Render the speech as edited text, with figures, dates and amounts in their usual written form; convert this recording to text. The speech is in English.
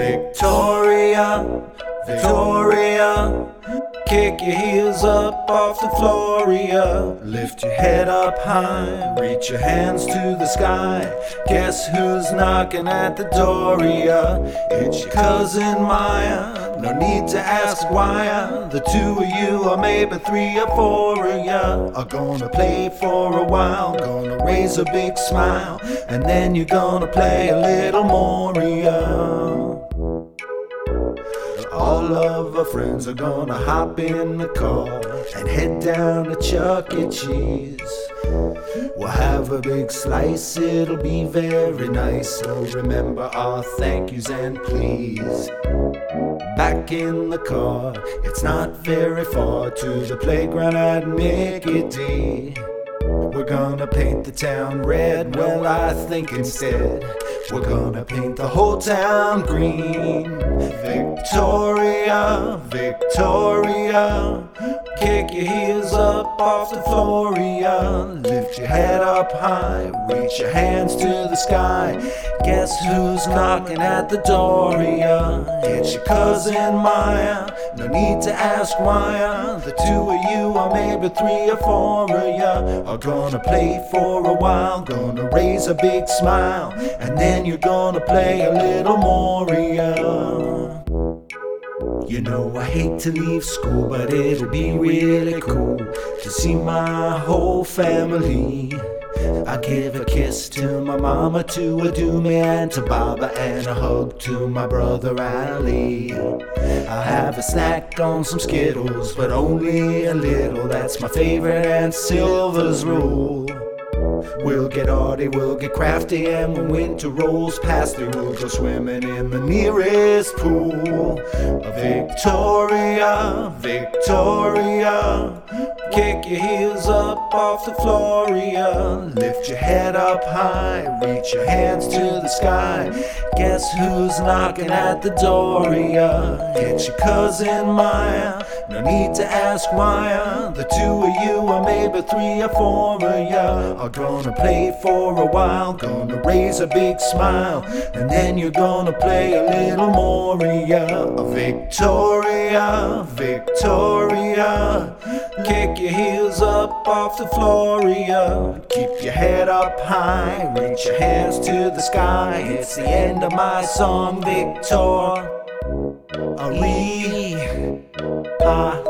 Victoria, Victoria, kick your heels up off the floor, yeah. Lift your head up high, reach your hands to the sky. Guess who's knocking at the door, yeah? It's your cousin Maya, no need to ask why. The two of you, or maybe three or four of ya, are gonna play for a while, gonna raise a big smile, and then you're gonna play a little more, yeah. All of our friends are gonna hop in the car and head down to Chuck E. Cheese. We'll have a big slice, it'll be very nice. So remember our thank yous and please. Back in the car, it's not very far to the playground at Mickey D. We're gonna paint the town red, well I think instead we're gonna paint the whole town green. Victoria, Victoria, kick your heels up off the floor, yeah. Lift your head up high, reach your hands to the sky. Guess who's knocking at the door, yeah? It's your cousin Maya, no need to ask why. The two of you, or maybe three or four of ya, are gonna play for a while, gonna raise a big smile, and then you're gonna play a little more, yeah. You know I hate to leave school, but it'll be really cool to see my whole family. I give a kiss to my mama, to Adumi and to Baba, and a hug to my brother Ali. I'll have a snack on some Skittles, but only a little. That's my favorite Aunt Silver's rule. We'll get arty, we'll get crafty, and when winter rolls past there, we'll go swimming in the nearest pool. Victoria, Victoria, kick your heels up off the floor, yeah. Lift your head up high, reach your hands to the sky. Guess who's knocking at the door, yeah? It's your cousin Maya, no need to ask why. The two of you, or maybe three or four of ya, are gonna play for a while, gonna raise a big smile, and then you're gonna play a little more, yeah. Victoria, Victoria, kick your heels up off the floor, yeah. Keep your head up high, reach your hands to the sky. It's the end of my song, Victoria.